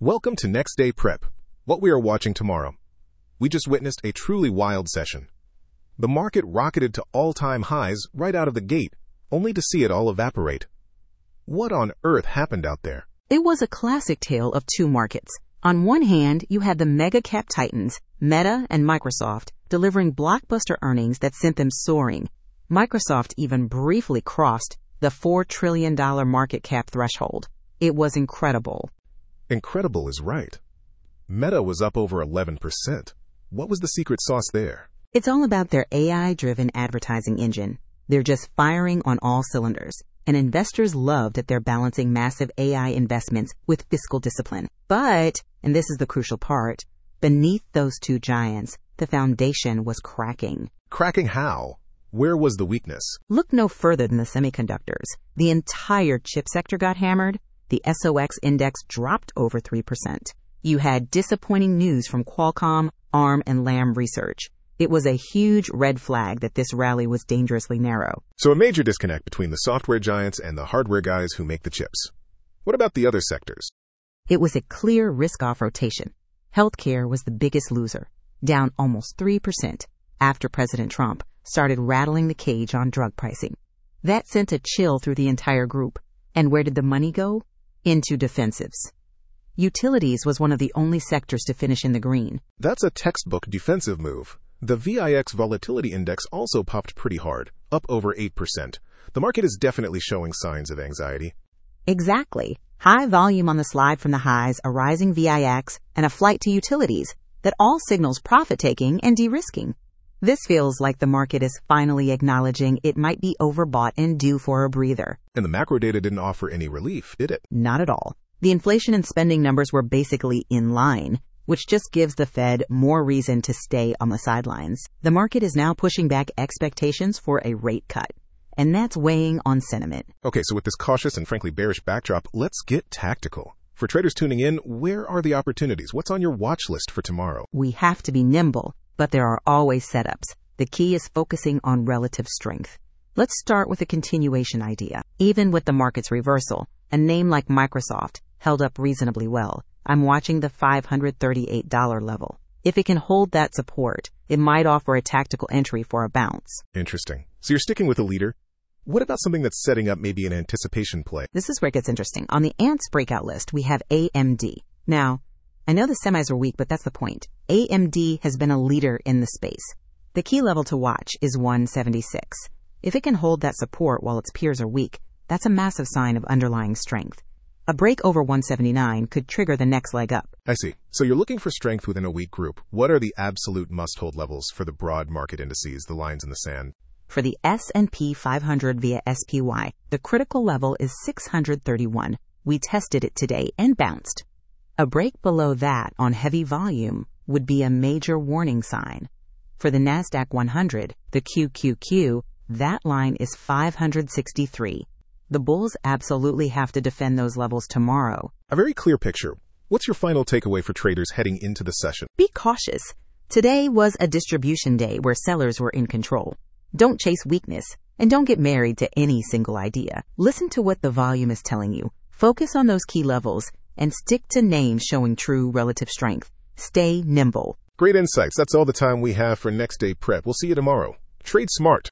Welcome to Next Day Prep. What we are watching tomorrow. We just witnessed a truly wild session. The market rocketed to all-time highs right out of the gate, only to see it all evaporate. What on earth happened out there? It was a classic tale of two markets. On one hand, you had the mega-cap titans, Meta and Microsoft, delivering blockbuster earnings that sent them soaring. Microsoft even briefly crossed the $4 trillion market cap threshold. It was incredible. Incredible is right. Meta was up over 11%. What was the secret sauce there? It's all about their AI-driven advertising engine. They're just firing on all cylinders, and investors love that they're balancing massive AI investments with fiscal discipline. But, and this is the crucial part, beneath those two giants, the foundation was cracking. Cracking how? Where was the weakness? Look no further than the semiconductors. The entire chip sector got hammered. The SOX index dropped over 3%. You had disappointing news from Qualcomm, ARM, and Lam Research. It was a huge red flag that this rally was dangerously narrow. So a major disconnect between the software giants and the hardware guys who make the chips. What about the other sectors? It was a clear risk-off rotation. Healthcare was the biggest loser, down almost 3% after President Trump started rattling the cage on drug pricing. That sent a chill through the entire group. And where did the money go? Into defensives. Utilities was one of the only sectors to finish in the green. That's a textbook defensive move. The VIX volatility index also popped pretty hard, up over 8%. The market is definitely showing signs of anxiety. Exactly. High volume on the slide from the highs, a rising VIX, and a flight to utilities. That all signals profit-taking and de-risking. This feels like the market is finally acknowledging it might be overbought and due for a breather. And the macro data didn't offer any relief, did it? Not at all. The inflation and spending numbers were basically in line, which just gives the Fed more reason to stay on the sidelines. The market is now pushing back expectations for a rate cut, and that's weighing on sentiment. Okay, so with this cautious and frankly bearish backdrop, let's get tactical. For traders tuning in, where are the opportunities? What's on your watch list for tomorrow? We have to be nimble, but there are always setups. The key is focusing on relative strength. Let's start with a continuation idea. Even with the market's reversal, a name like Microsoft held up reasonably well. I'm watching the $538 level. If it can hold that support, it might offer a tactical entry for a bounce. Interesting. So you're sticking with a leader. What about something that's setting up maybe an anticipation play? This is where it gets interesting. On the ants breakout list, we have AMD. Now, I know the semis are weak, but that's the point. AMD has been a leader in the space. The key level to watch is 176. If it can hold that support while its peers are weak, that's a massive sign of underlying strength. A break over 179 could trigger the next leg up. I see. So you're looking for strength within a weak group. What are the absolute must-hold levels for the broad market indices, the lines in the sand? For the S&P 500 via SPY, the critical level is 631. We tested it today and bounced. A break below that on heavy volume would be a major warning sign. For the NASDAQ 100, the QQQ, that line is 563. The bulls absolutely have to defend those levels tomorrow. A very clear picture. What's your final takeaway for traders heading into the session? Be cautious. Today was a distribution day where sellers were in control. Don't chase weakness, and don't get married to any single idea. Listen to what the volume is telling you. Focus on those key levels, and stick to names showing true relative strength. Stay nimble. Great insights. That's all the time we have for Next Day Prep. We'll see you tomorrow. Trade smart.